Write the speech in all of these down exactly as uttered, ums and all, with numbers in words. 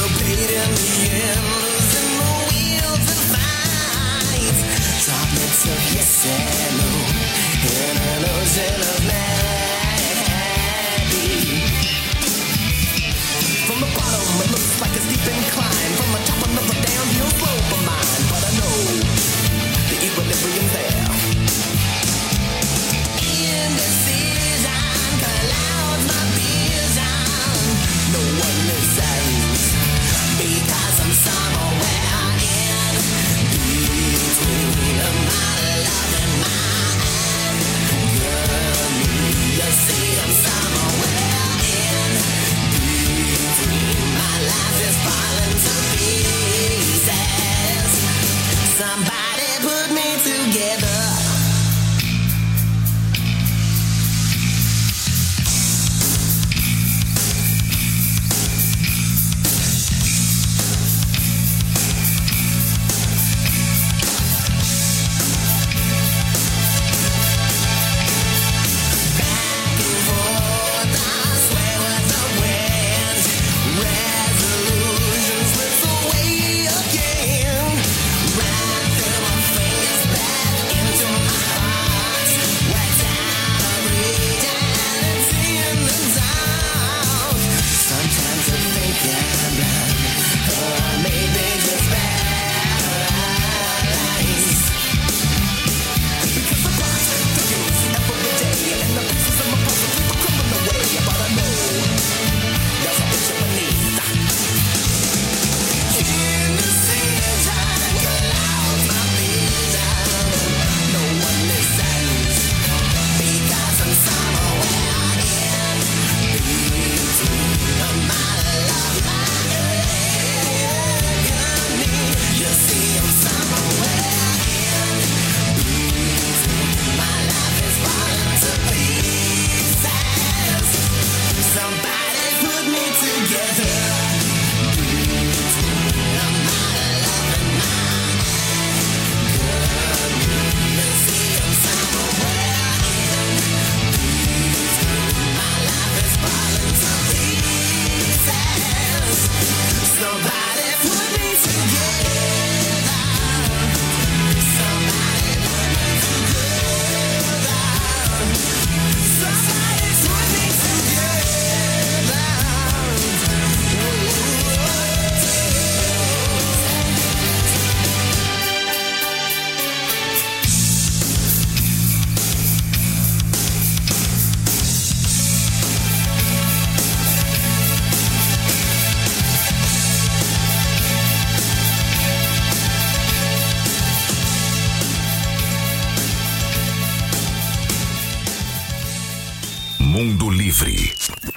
Mundo Livre.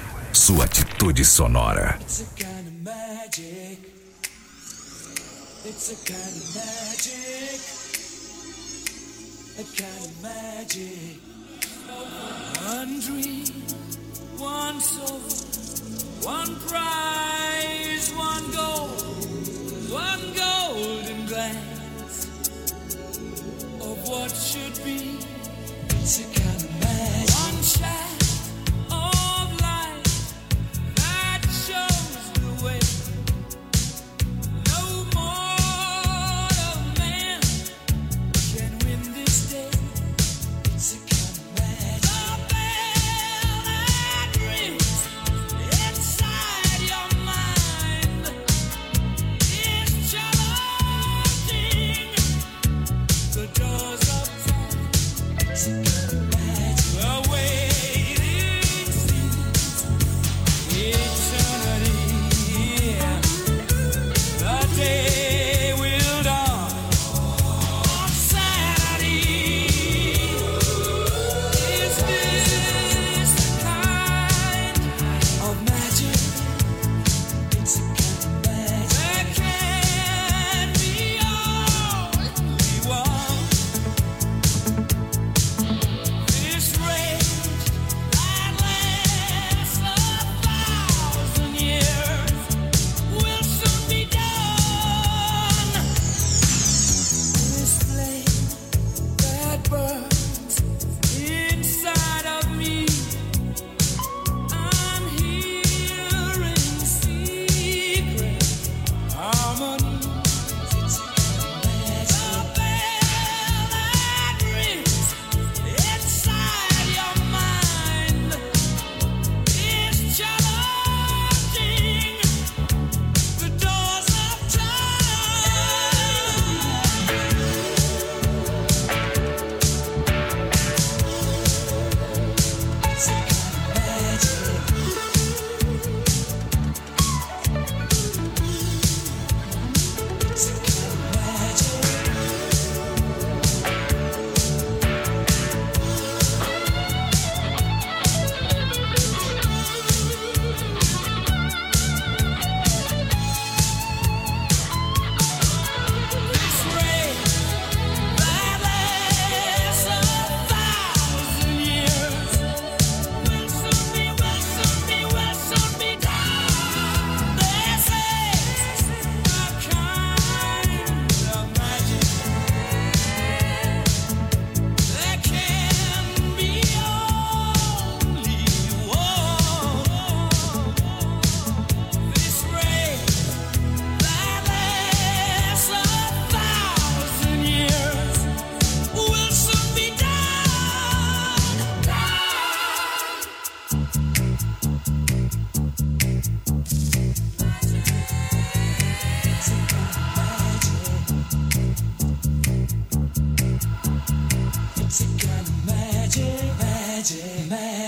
Sua atitude sonora. It's a kind of magic. It's a kind of magic. A kind of magic. One dream, one soul, one prize, one goal, one golden glance of what should be. It's a kind of magic. One shot of light that shows the way. No mortal man can win this day. It's a kind of magic. The bell that rings inside your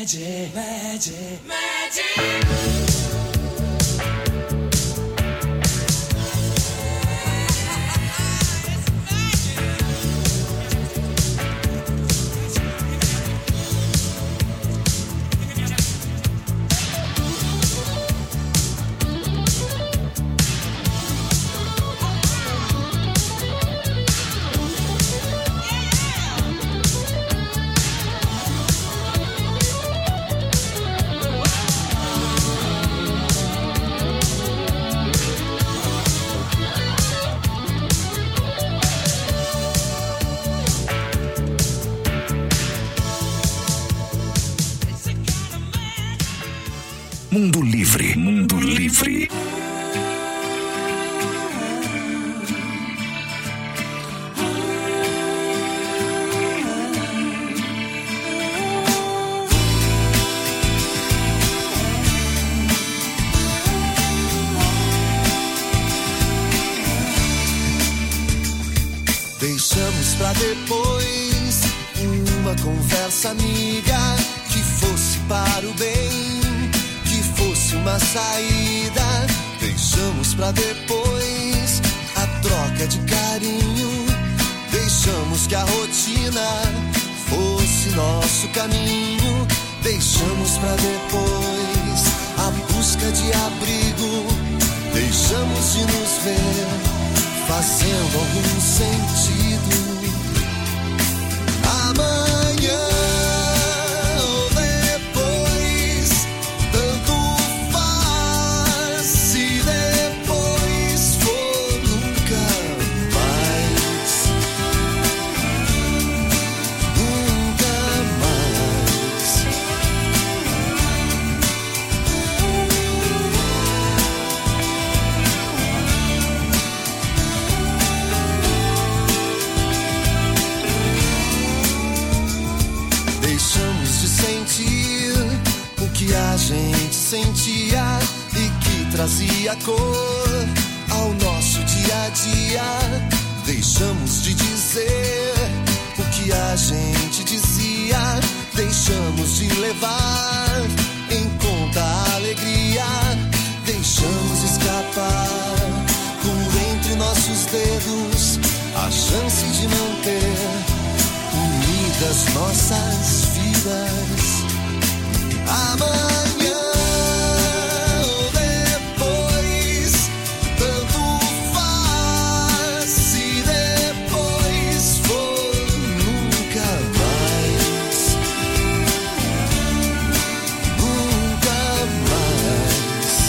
Magic, magic, magic. Mundo Livre, Mundo Livre. Deixamos pra depois uma conversa amiga que fosse para o bem, que fosse uma saída. Deixamos pra depois a troca de carinho. Deixamos que a rotina fosse nosso caminho. Deixamos pra depois a busca de abrigo. Deixamos de nos ver fazendo algum sentido. Amanhã ou depois, tanto faz. Se depois for nunca mais, nunca mais. Deixamos de sentir o que a gente sentia e que trazia cor ao nosso dia a dia. Deixamos de dizer o que a gente dizia. Deixamos de levar em conta a alegria. Deixamos escapar por entre nossos dedos a chance de manter unidas nossas vidas. Amanhã ou depois, tanto faz. Se depois for nunca mais, nunca mais.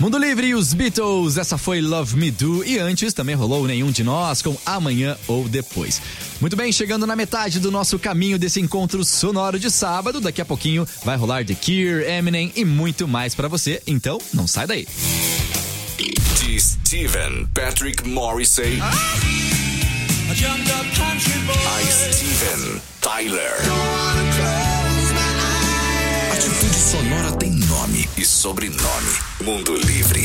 Mundo Livre e os Beatles, essa foi Love Me Do. E antes também rolou Nenhum de Nós com Amanhã ou Depois. Muito bem, chegando na metade do nosso caminho desse encontro sonoro de sábado. Daqui a pouquinho vai rolar The Cure, Eminem e muito mais pra você. Então, não sai daí. De Steven Patrick Morrissey A jumped up country boy. a Steven Tyler. Atitude sonora tem nome e sobrenome. Mundo Livre.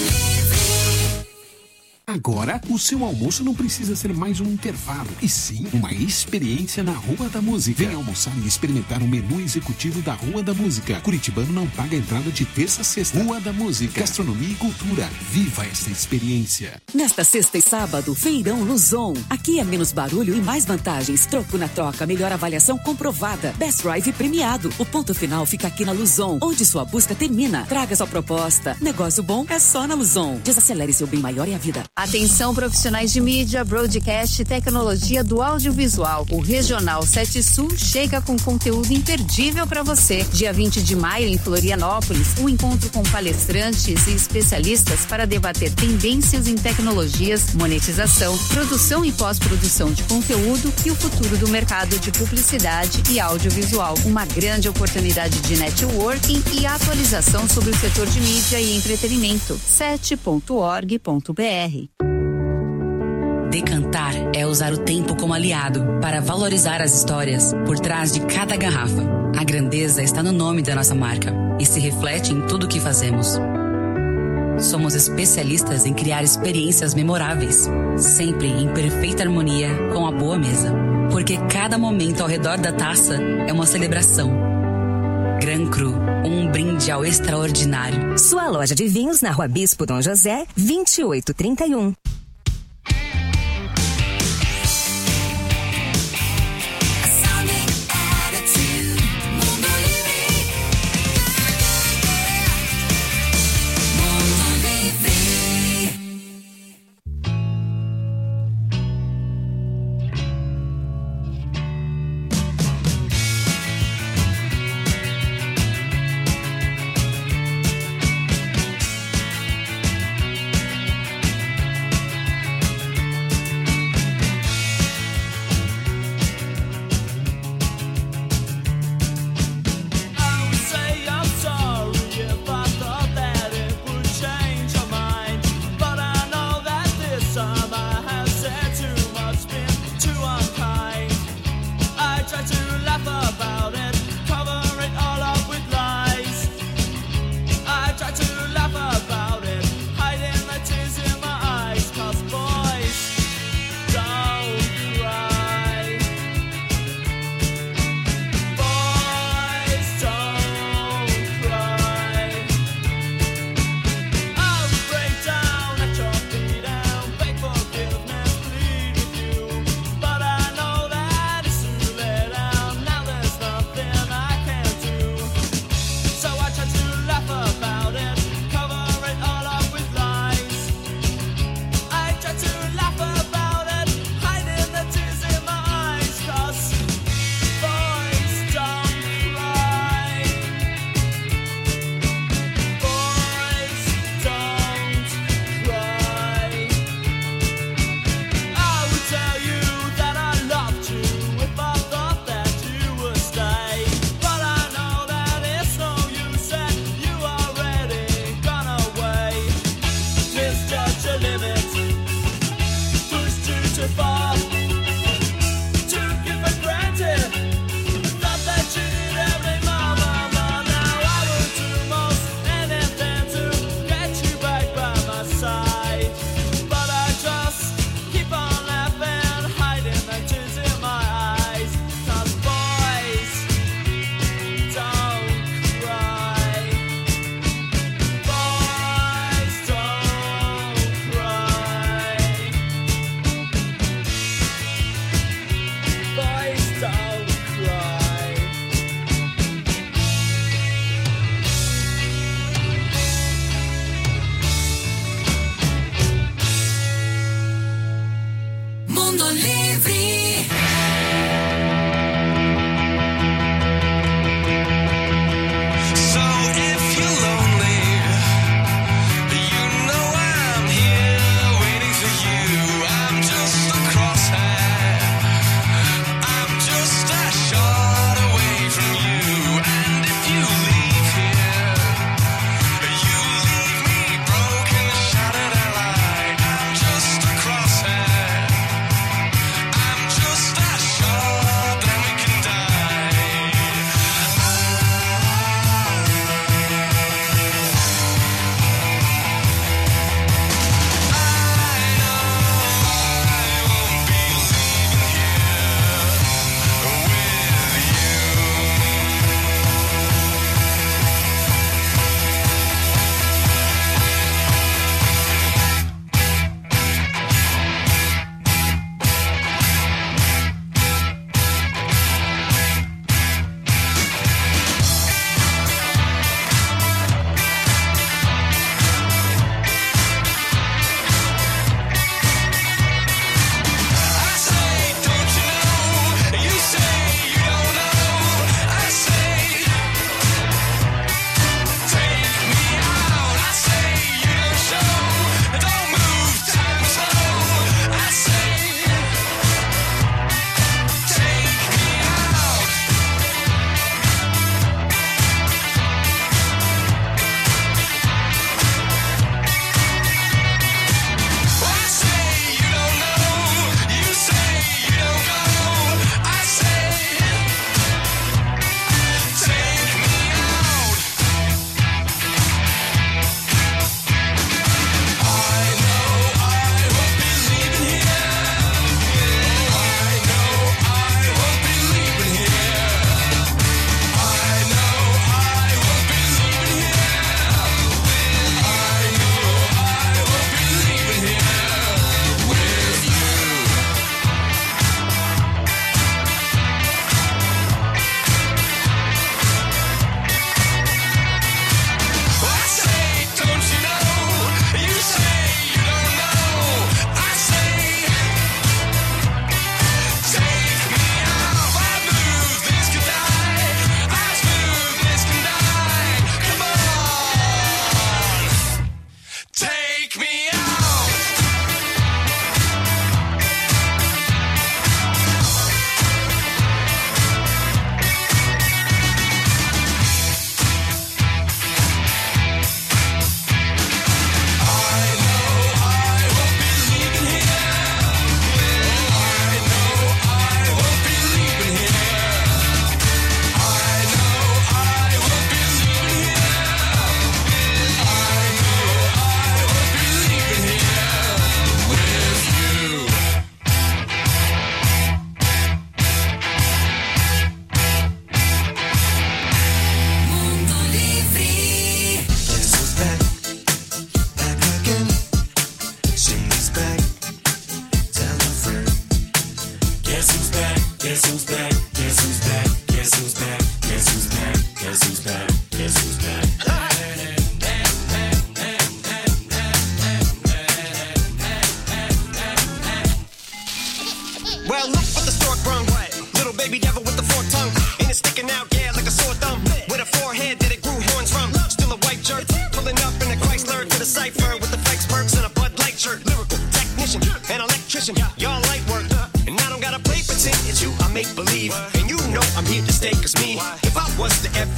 Agora, o seu almoço não precisa ser mais um intervalo, e sim uma experiência na Rua da Música. Venha almoçar e experimentar o menu executivo da Rua da Música. Curitibano não paga entrada de terça a sexta. Rua da Música, gastronomia e cultura. Viva essa experiência. Nesta sexta e sábado, Feirão Luzon. Aqui é menos barulho e mais vantagens. Troco na troca, melhor avaliação comprovada. Best Drive premiado. O ponto final fica aqui na Luzon, onde sua busca termina. Traga sua proposta. Negócio bom é só na Luzon. Desacelere seu bem maior e a vida. Atenção profissionais de mídia, broadcast e tecnologia do audiovisual. O Regional sete Sul chega com conteúdo imperdível para você. Dia vinte de maio em Florianópolis, um encontro com palestrantes e especialistas para debater tendências em tecnologias, monetização, produção e pós-produção de conteúdo e o futuro do mercado de publicidade e audiovisual. Uma grande oportunidade de networking e atualização sobre o setor de mídia e entretenimento. sete ponto org ponto br. Decantar é usar o tempo como aliado para valorizar as histórias por trás de cada garrafa. A grandeza está no nome da nossa marca e se reflete em tudo o que fazemos. Somos especialistas em criar experiências memoráveis, sempre em perfeita harmonia com a boa mesa. Porque cada momento ao redor da taça é uma celebração. Gran Cru, um brinde ao extraordinário. Sua loja de vinhos na Rua Bispo Dom José, vinte e oito trinta e um.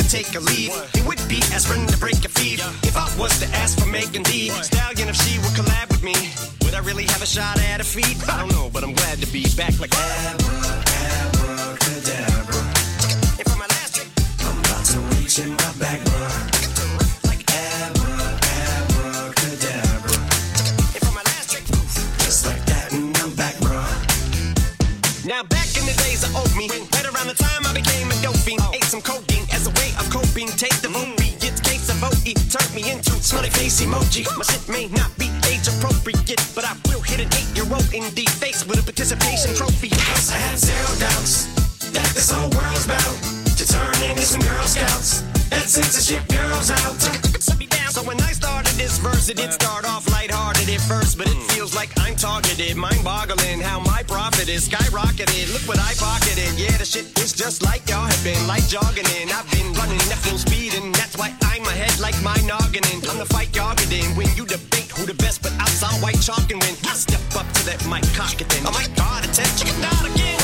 take a leave. It would be aspirin to break a feed. If I was to ask for Megan Thee Stallion, if she would collab with me, would I really have a shot at a feat? I don't know, but I'm glad to be back like Abra, abracadabra. And for my last trick, I'm about to reach in my back, bruh. Like Abra, abracadabra. And for my last trick, just like that, and I'm back, bruh. Now back in the days of old me, right around the time I became a dope fiend, ate some codeine as a way of coping. Take the opiates, case of O E, turned me into smiley face emoji. My shit may not be age appropriate, but I will hit an eight-year-old in the face with a participation trophy. Cause I have zero doubts that this whole world's about to turn into some Girl Scouts and censorship girls out. So when I started this verse, it did start off lighthearted at first, but it feels like I'm targeted, mind-boggling how my profit is skyrocketed. Look what I pocketed. Yeah, the shit is just like y'all have been, like jogging in. I've been running at full speed, and that's why I'm ahead like my noggin. I'm the fight y'all get in when you debate who the best, but outside white chalk and win. I step up to that mic cock it then. Oh my God, attention, chicken out again.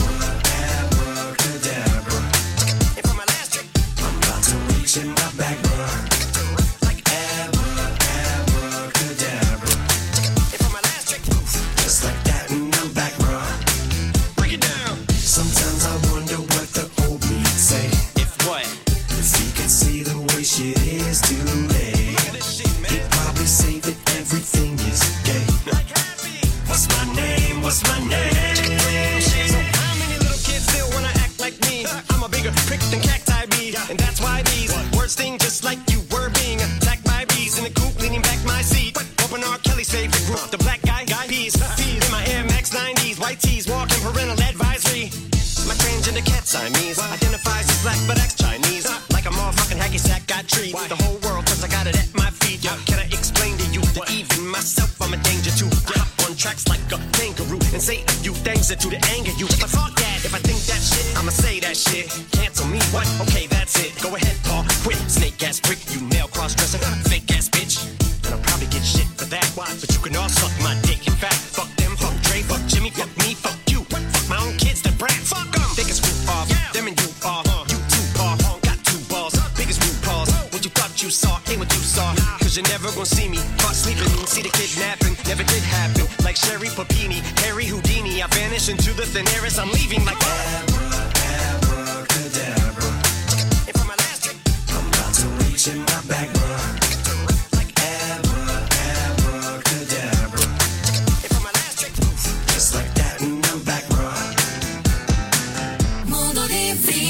Abracadabra. And for my last trick, I'm about to reach in my back, bruh. Like Abra, abracadabra. And for my last trick, just like that, and I'm back, bruh. Break it down. Sometimes I wonder what the old me'd say. If what? If he could see the way shit is today. He'd probably say that everything is gay. What's my name? What's my name? So how many little kids still wanna act like me? I'm a bigger prick than cacti bee, and that's why these words sting just like you were being attacked by bees in the coop, leaning back my seat. Open R. Kelly's favorite group, the black guy, guy peas, peas in my Air Max nineties, white tees, walking parental advisory. My transgender cat Siamese identifies as black but acts Chinese, like a motherfucking hacky sack. I treat the whole world 'cause I got it at my feet. Can I explain to you that even myself I'm a danger to? I hop on tracks like a kangaroo and say a few things that to the anger you. But fuck that, if I think that shit, I'ma say that shit. Cancel me, what? Okay, that's it. Go ahead, Paul, quit. Snake ass prick, you nail cross-dresser, fake ass bitch. And I'll probably get shit for that. Why? But you can all suck my dick. In fact, fuck them, fuck Dre, fuck Jimmy, fuck me, fuck you. Fuck my own kids, the brand. Fuck them. They can screw off. Them and you are. You two paw. Got two balls. Biggest root paws. What you thought you saw ain't what you saw. Cause you're never gonna see me caught sleeping. See the kidnapping. Never did happen. Like Sherry Papini, Harry Houdini. I vanish into the thin air as I'm leaving like Abra, abracadabra. And for my last trick, I'm about to reach in my back, bruh. Like Abra, abracadabra. And for my last trick, just like that, and I'm back, bruh. Mundo Livre.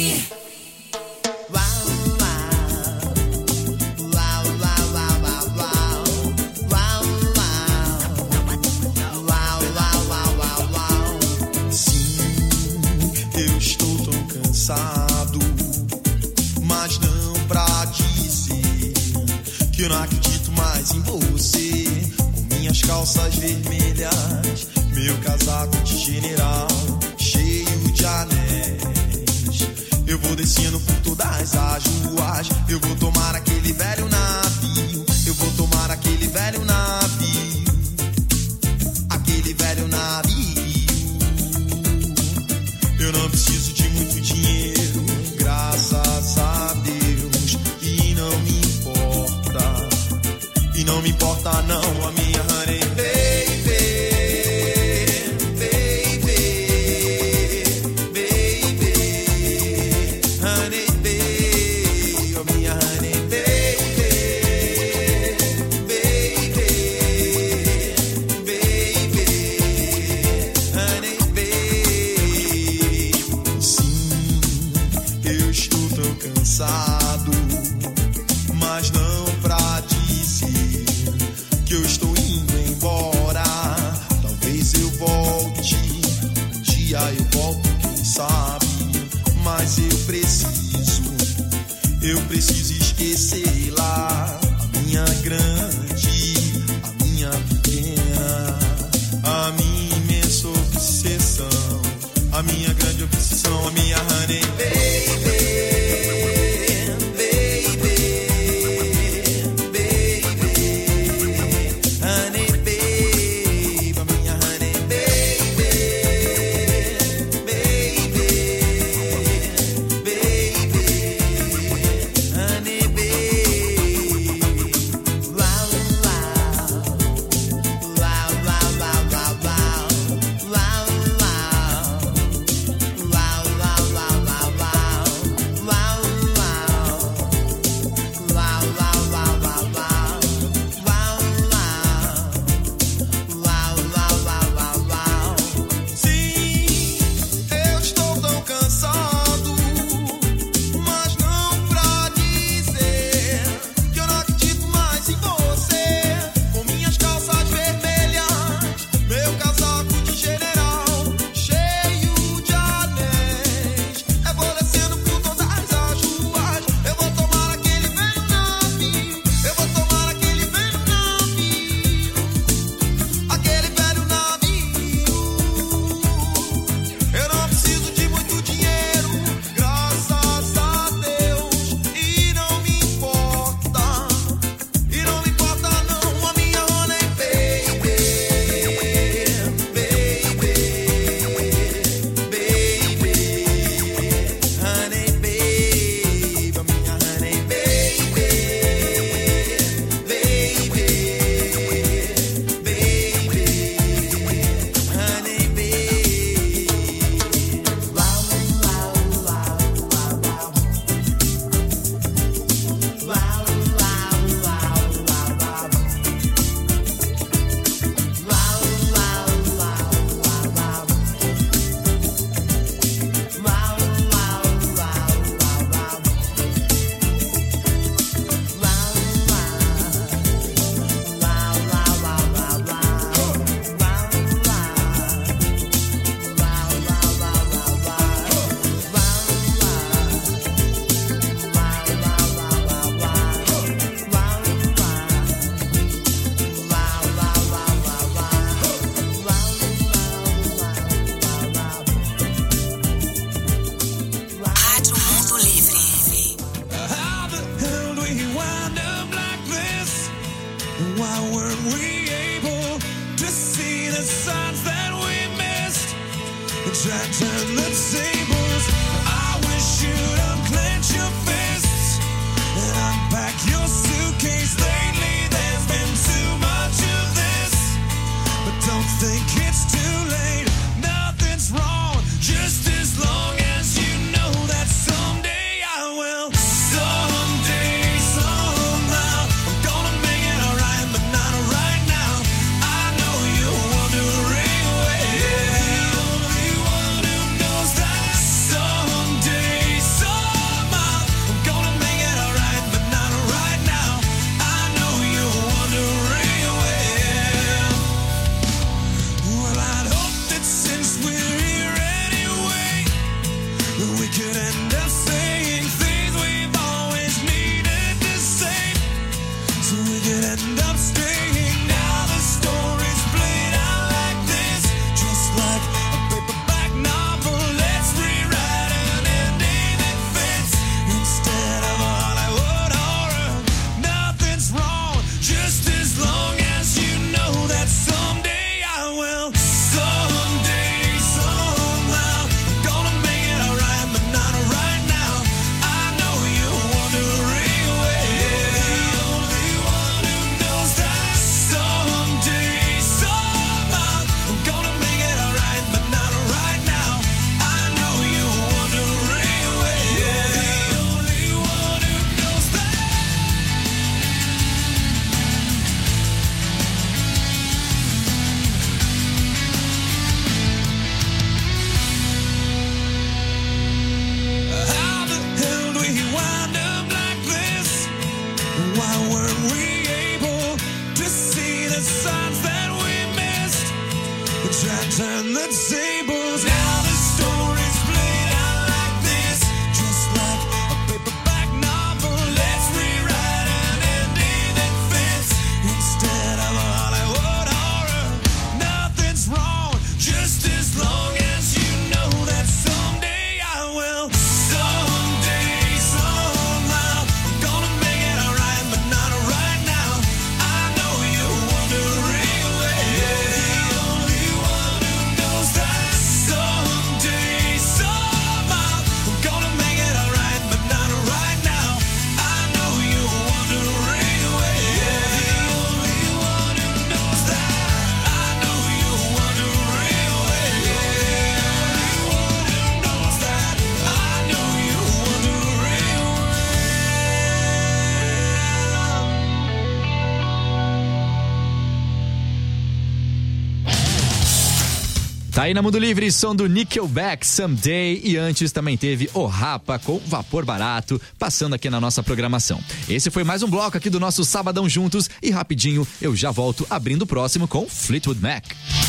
Mas não pra dizer que eu não acredito mais em você. Com minhas calças vermelhas, meu casaco de general cheio de anéis, eu vou descendo por todas as ruas. Eu vou tomar aquele velho navio. Eu vou tomar aquele velho navio. Aquele velho navio. Eu não preciso de muito dinheiro, graças a Deus, e não me importa, e não me importa não a minha honey baby, baby, baby, honey baby, oh minha honey baby, baby, baby, honey baby. Sim, eu estou tão cansado, mas não pra dizer que eu estou indo embora. Talvez eu volte, um dia eu volto, quem sabe. Mas eu preciso, eu preciso esquecer lá a minha grande, a minha pequena, a minha imensa obsessão, a minha grande obsessão, a minha honey baby. And why weren't we able to see the signs that we missed? And try to turn the tables. I wish you'd unclench your fists and unpack your suitcase. Lately there's been too much of this, but don't think it's too late. Nothing's wrong, just as long as you know that someday I will. Someday, somehow, I'm gonna make it alright, but not right now. I know you wondering where. The only one who knows that. Someday, somehow, I'm gonna make it alright, but not right now. I know you're wondering where. Well, I'd hope that since we're here anyway, that we could end up saying things we've always needed to say, so we could end up staying. Now the story's played out like this, just like a paperback novel. Let's rewrite an ending that fits instead of a Hollywood horror. Nothing's wrong, just as long as you know that someday I will. Someday, somehow, I'm gonna make it alright, but not right now. I know you're wondering where. The only one who knows that. Someday, somehow, I'm gonna make it alright, but not right now. I know you're wondering where. The only one who knows that. How the hell do we wind up like this? Why weren't we able to see the signs that we missed? We tried to turn the tables. Now the story's played out like this, just like a paperback novel. Let's rewrite an ending that fits instead of a Hollywood horror. Nothing's wrong, just as long as you know that someday I will. Someday, somehow, I'm gonna make it alright, but not right now. I know you're wondering where. The only one who knows that. Someday, somehow, I'm gonna make it alright, but not right now. I know you're wondering where. The only one who knows that. I know you're wondering where. The only one who knows that. I know you're wondering where. Tá aí na Mundo Livre, som do Nickelback, Someday, e antes também teve O Rapa com Vapor Barato, passando aqui na nossa programação. Esse foi mais um bloco aqui do nosso Sabadão Juntos, e rapidinho eu já volto abrindo o próximo com Fleetwood Mac.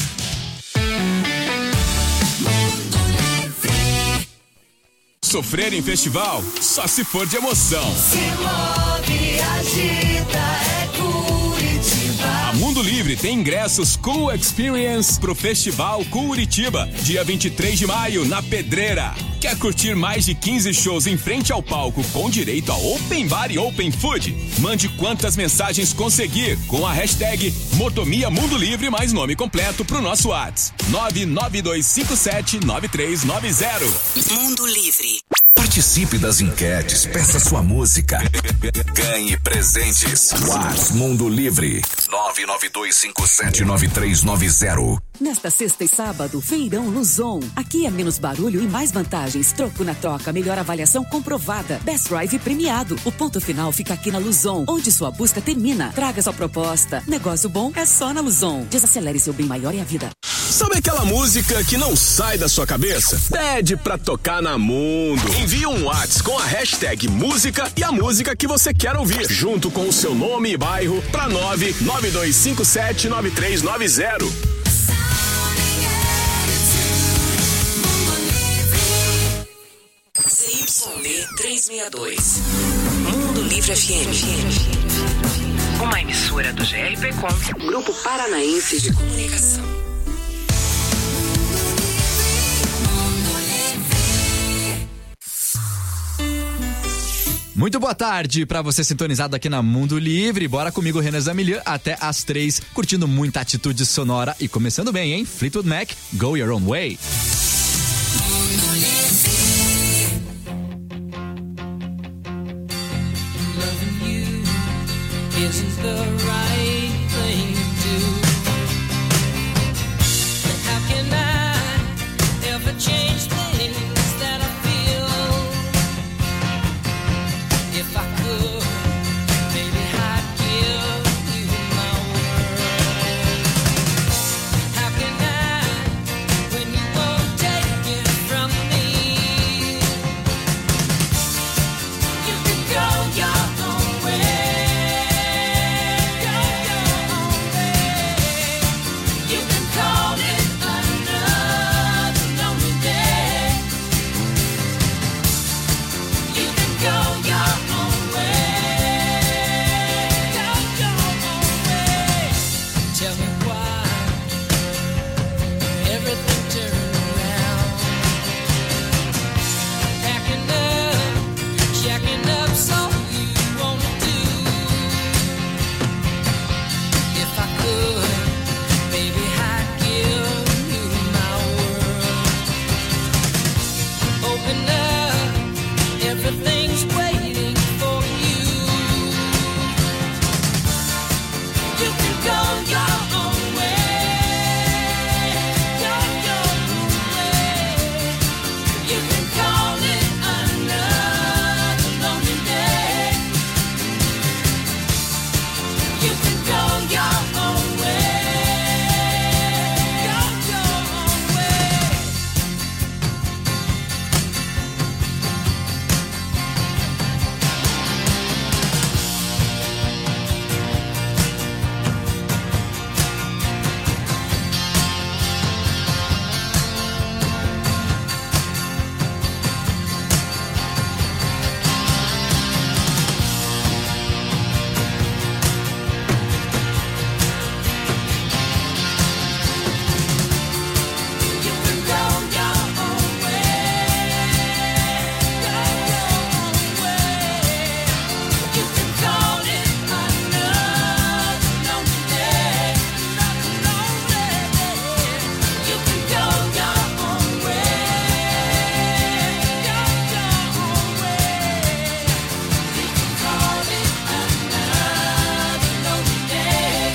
Sofrer em festival só se for de emoção. Se move, agita, é Curitiba. A Mundo Livre tem ingressos Cool Experience pro Festival Curitiba, dia vinte e três de maio, na Pedreira. Quer curtir mais de quinze shows em frente ao palco com direito a Open Bar e Open Food? Mande quantas mensagens conseguir com a hashtag Motomia Mundo Livre mais nome completo pro nosso WhatsApp nove nove dois cinco sete nove três nove zero. Mundo Livre. Participe das enquetes, peça sua música. Ganhe presentes. WhatsApp Mundo Livre. nove nove dois cinco sete nove três nove zero. Nesta sexta e sábado, Feirão Luzon. Aqui é menos barulho e mais vantagens. Troco na troca, melhor avaliação comprovada. Best Drive premiado. O ponto final fica aqui na Luzon, onde sua busca termina. Traga sua proposta. Negócio bom é só na Luzon. Desacelere seu bem maior e a vida. Sabe aquela música que não sai da sua cabeça? Pede pra tocar na Mundo. Envie um WhatsApp com a hashtag música e a música que você quer ouvir, junto com o seu nome e bairro, pra nove nove dois cinco sete nove três nove zero. C Y D trezentos e sessenta e dois. Mundo Livre F M. Uma emissora do G R P Com, Grupo Paranaense de Comunicação. Muito boa tarde pra você sintonizado aqui na Mundo Livre. Bora comigo, Renan Zamilian, até às três, curtindo muita atitude sonora e começando bem, hein? Fleetwood Mac, Go Your Own Way. Loving you isn't the right thing to do. And how can I ever change things that I feel? If I could, maybe I'd give you my word. How can I, when you won't take it from me? You can go your own way. Go your own way. You can call it another lonely day. You can go your own way. Go your own way. Tell me why everything turned around. Packing up, checking up, so you wanna do. If I could, baby, I'd give you my world. Open up, everything's waiting for you. You can go your own way. Go your own way. You can call it another lonely day. You can go your own way. Go your own way. You can go your own way. Go your own way. You can call it another lonely day. Another lonely day. You can go your own way. Go your own way. You can call it another lonely day.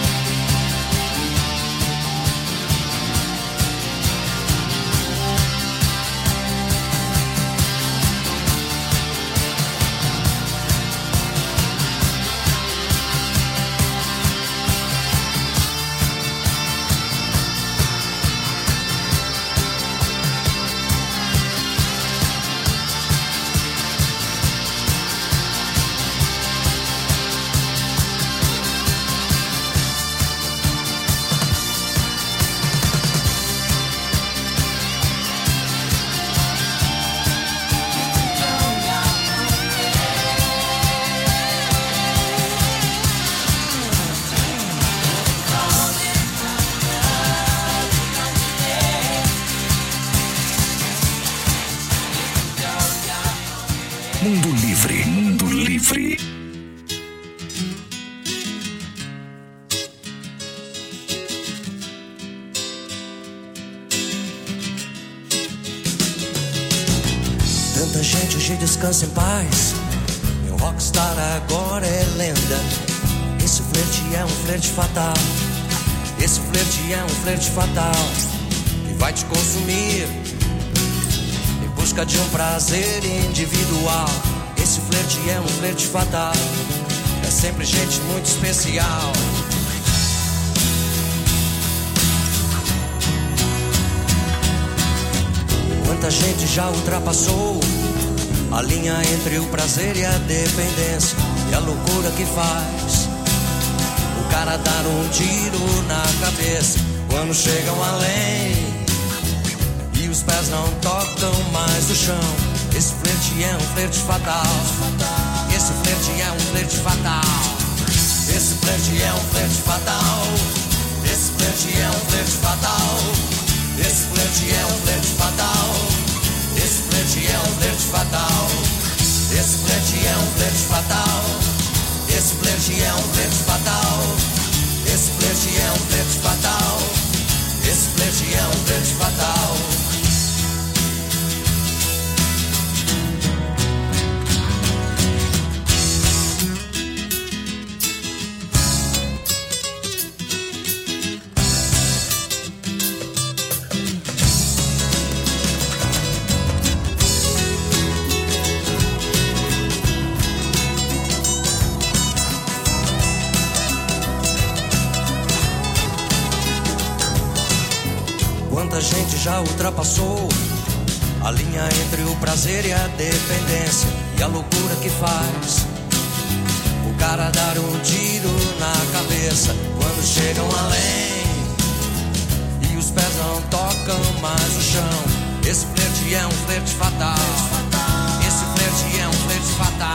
Mundo Livre, Mundo Livre. Tanta gente hoje descansa em paz. Meu rockstar agora é lenda. Esse flerte é um flerte fatal. Esse flerte é um flerte fatal que vai te consumir em busca de um prazer individual. Esse flerte é um flerte fatal. É sempre gente muito especial. Quanta gente já ultrapassou a linha entre o prazer e a dependência, e a loucura que faz o cara dar um tiro na cabeça quando chegam além e os pés não tocam mais o chão. Esse flerte é um flerte fatal. Esse flerte é um flerte fatal. Esse flerte é um flerte fatal. Esse flerte é um flerte fatal. Esse flerte é um flerte fatal. Esse flerte é um flerte fatal. Esse flerte é um flerte fatal. Esse flerte é um flerte fatal. Esse flerte é um flerte fatal. Esse flerte é um flerte fatal. Quanta gente já ultrapassou a linha entre o prazer e a dependência, e a loucura que faz o cara dar um tiro na cabeça quando chegam além e os pés não tocam mais o chão. Esse flerte é um flerte fatal. Esse flerte é um flerte fatal.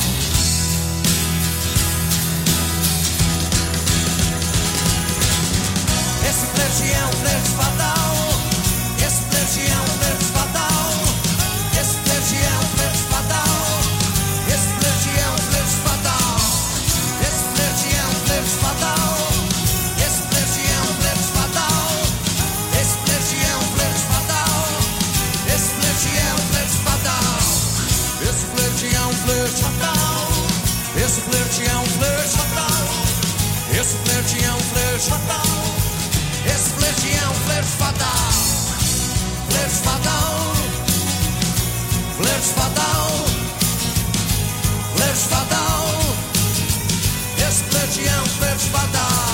Esse flerte é um flerte fatal. Esse flerte é um flerte fatal. Esse flerte é um flerte fatal. Esse flerte é um flerte fatal. Esse flerte é um flerte fatal. Esse flerte é um flerte fatal. Esse flerte é um flerte fatal. Esse flerte é um flerte fatal. Esse flerte é um flerte fatal. Esse flerte é um flerte fatal. Esse flerte é um flerte fatal. Esse flerte é um flerte fatal. Flerte fatal. Flerte fatal. Flerte fatal. Esse flerte é um flerte fatal.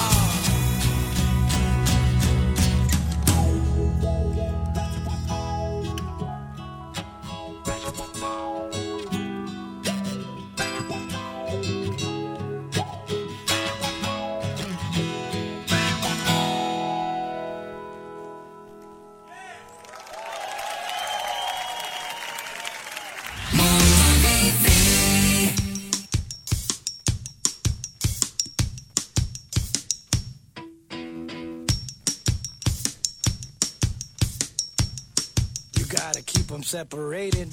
Gotta keep them separated.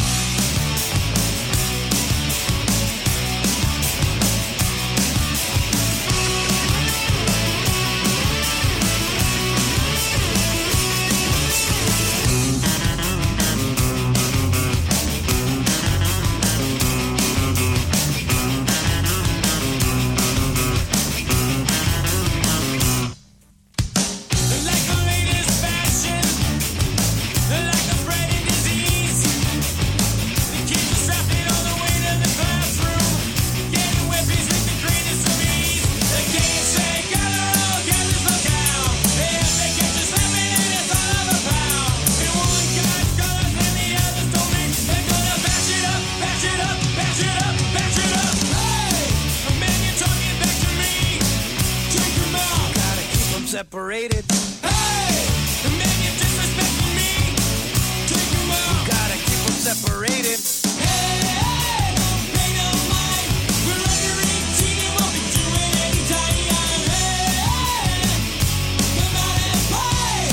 Separated. Hey, the man you disrespecting me. Take him out. Gotta keep them separated. Hey, hey, don't pay no mind. We're under eighteen, won't be doing any time. Hey, hey, come out and play.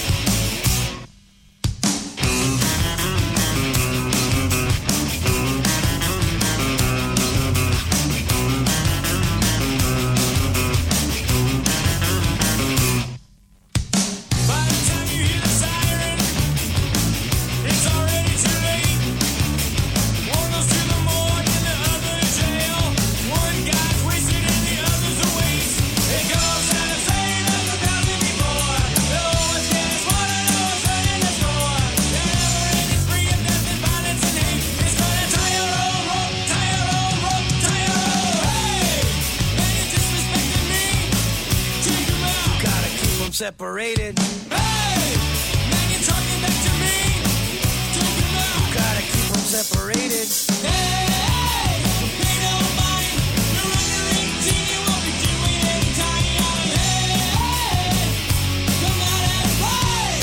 Separated. Hey, man, you're talking back to me. Take him out. Gotta keep them separated. Hey, hey, pay no mind. You're under eighteen, you won't be doing any time. Hey, hey, come out and play.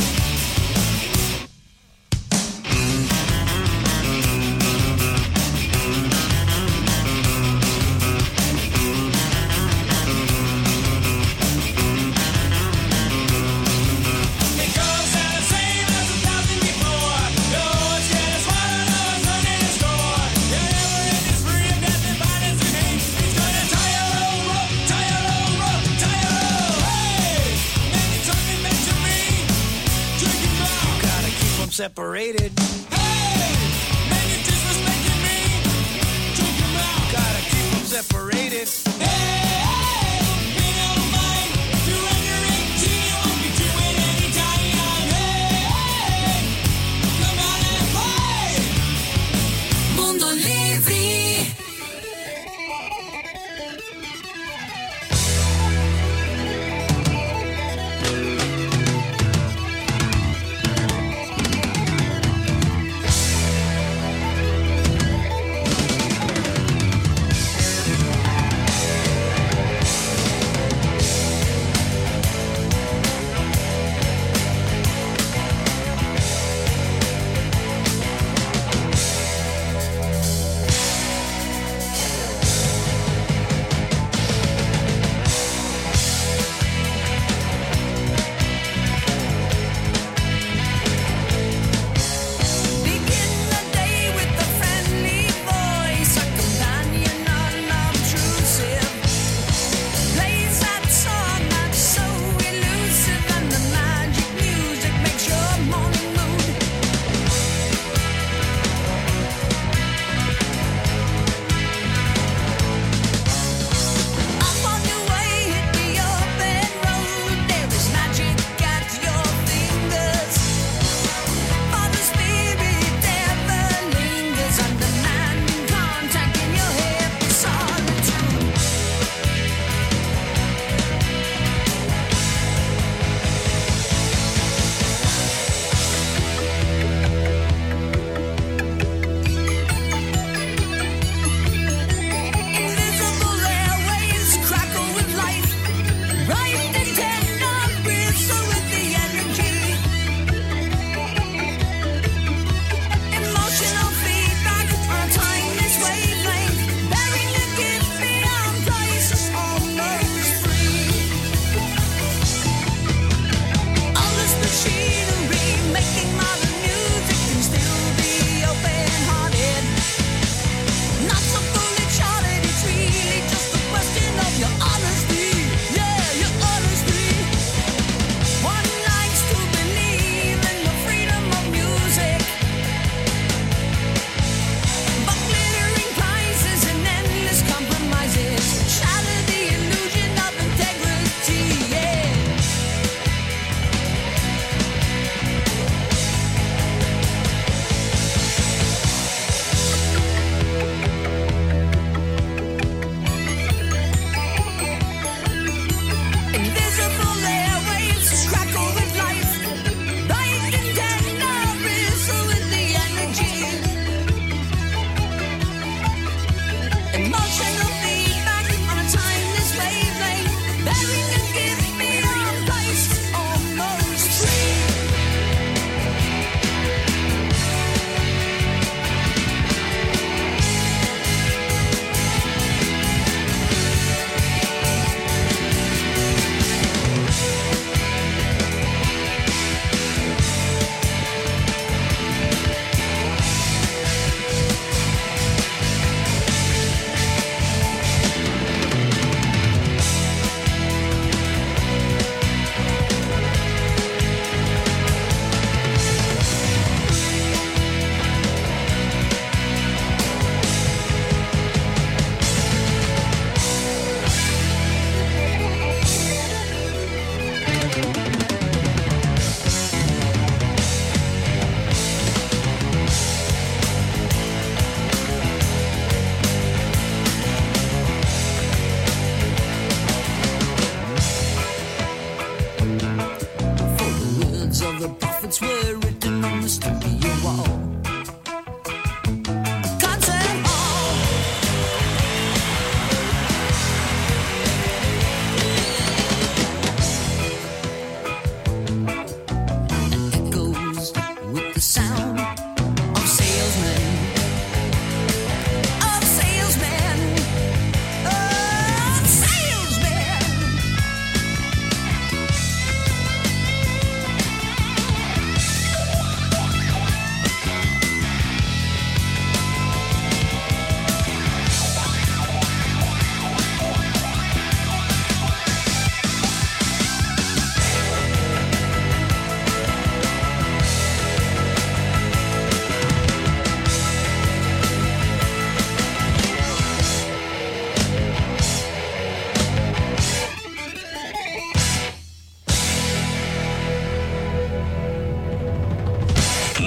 separated. Hey, man, you disrespecting me. Choke him out. Gotta keep them separated. Hey, hey, be no mind. Do ignorant, genie won't be doing any time. Hey, hey, come on and play. Mundo Livre.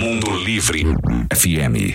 Mundo Livre F M.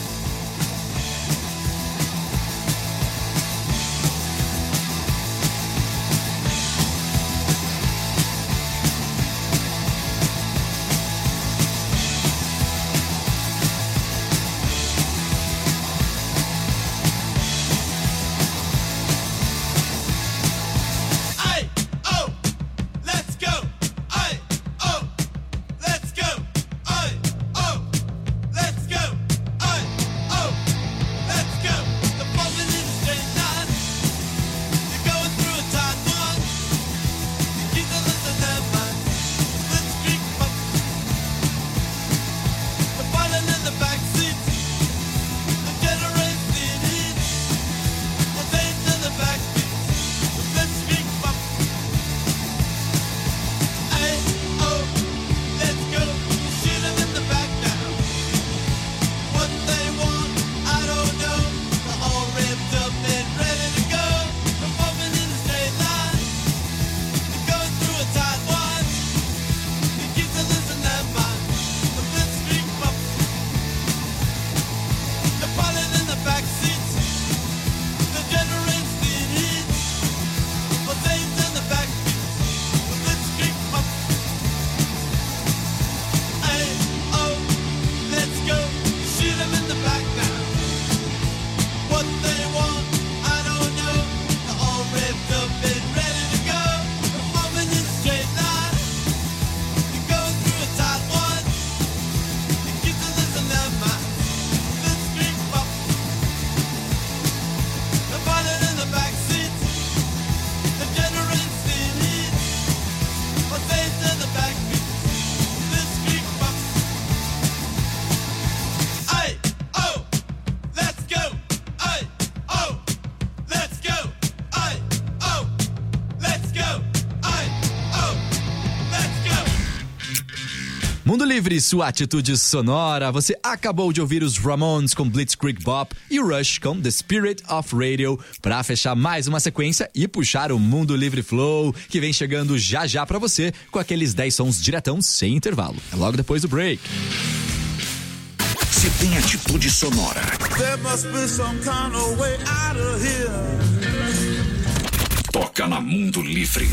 Mundo Livre, sua atitude sonora. Você acabou de ouvir os Ramones com Blitzkrieg Bop e o Rush com The Spirit of Radio para fechar mais uma sequência e puxar o Mundo Livre Flow, que vem chegando já já pra você com aqueles dez sons diretão sem intervalo. É logo depois do break. Se tem atitude sonora, There must be some kind of way out of here. toca na Mundo Livre.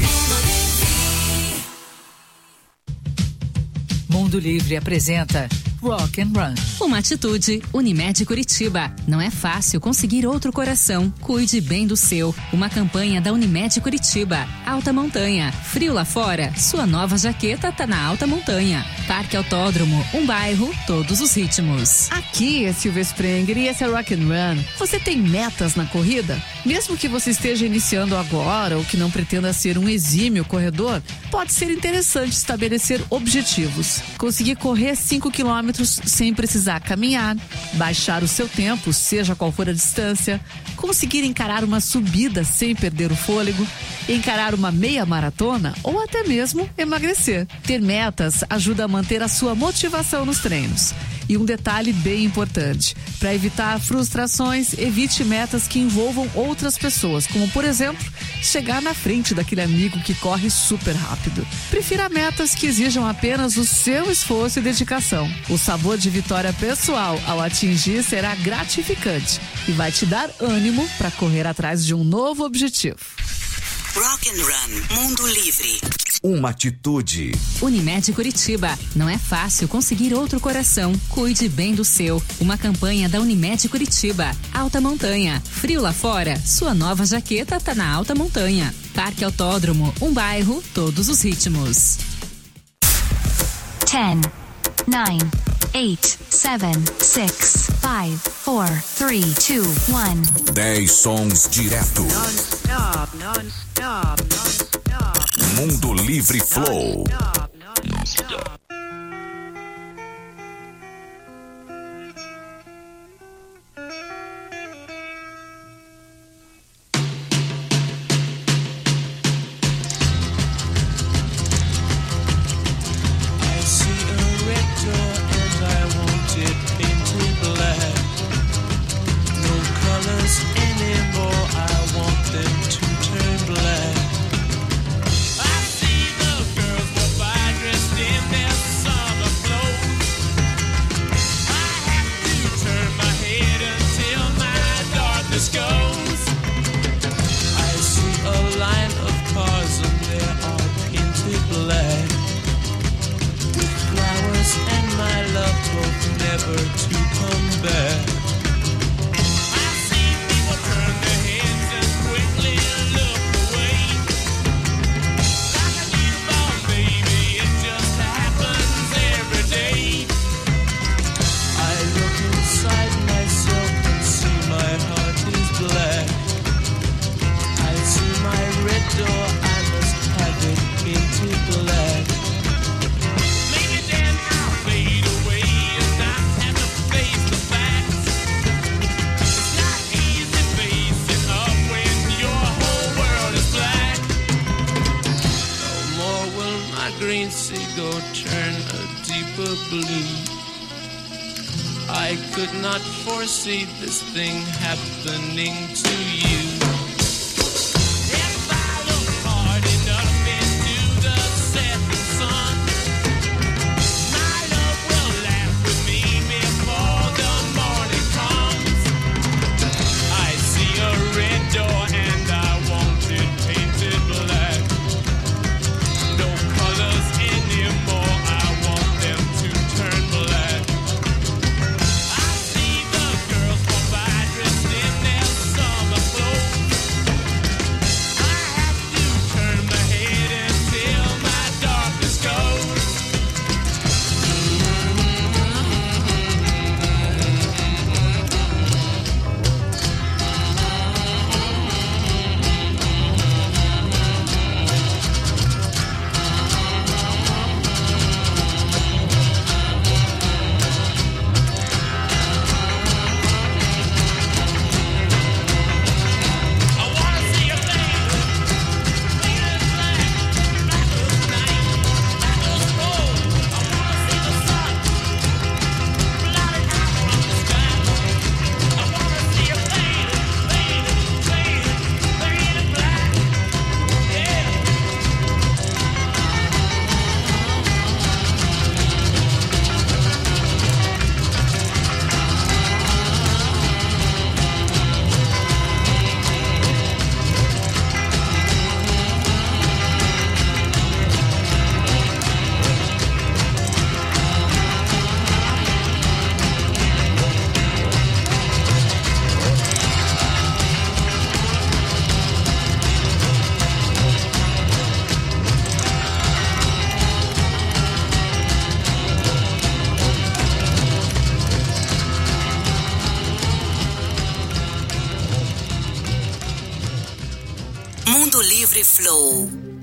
Mundo Livre apresenta Rock and Run. Uma atitude, Unimed Curitiba. Não é fácil conseguir outro coração. Cuide bem do seu. Uma campanha da Unimed Curitiba. Alta Montanha. Frio lá fora? Sua nova jaqueta tá na Alta Montanha. Parque Autódromo. Um bairro, todos os ritmos. Aqui é Silvia Sprenger e esse é Rock and Run. Você tem metas na corrida? Mesmo que você esteja iniciando agora ou que não pretenda ser um exímio corredor, pode ser interessante estabelecer objetivos. Conseguir correr cinco quilômetros sem precisar caminhar, baixar o seu tempo, seja qual for a distância, conseguir encarar uma subida sem perder o fôlego, encarar uma meia maratona ou até mesmo emagrecer. Ter metas ajuda a manter a sua motivação nos treinos. E um detalhe bem importante: para evitar frustrações, evite metas que envolvam outras pessoas, como por exemplo, chegar na frente daquele amigo que corre super rápido. Prefira metas que exijam apenas o seu esforço e dedicação. O sabor de vitória pessoal ao atingir será gratificante e vai te dar ânimo para correr atrás de um novo objetivo. Rock and Run, Mundo Livre. Uma atitude. Unimed Curitiba. Não é fácil conseguir outro coração. Cuide bem do seu. Uma campanha da Unimed Curitiba. Alta Montanha. Frio lá fora? Sua nova jaqueta tá na Alta Montanha. Parque Autódromo. Um bairro, todos os ritmos. ten, nine, eight, seven, six, five, four, three, two, one. dez sons direto. Non-stop, non-stop, non-stop. Mundo Livre Flow. Non-stop. Dressed in their door, I must have it painted black. Maybe then I'll fade away and not have to face the facts. It's not easy facing up when your whole world is black. No more will my green seagull turn a deeper blue. I could not foresee this thing happening to you. If I look hard enough into the setting sun, my love will laugh with me before the morning comes. I see a red door and I want it painted black. No colors anymore, I want them to turn black. I see the girls walk by dressed in their summer clothes. I have to turn my head until my darkness goes. I wanna see a fade, faded black, black as night, black as gold. I wanna see the sun blotted out from the sky. I wanna see a faded, faded, faded, faded black. Yeah. Mundo Livre Flow.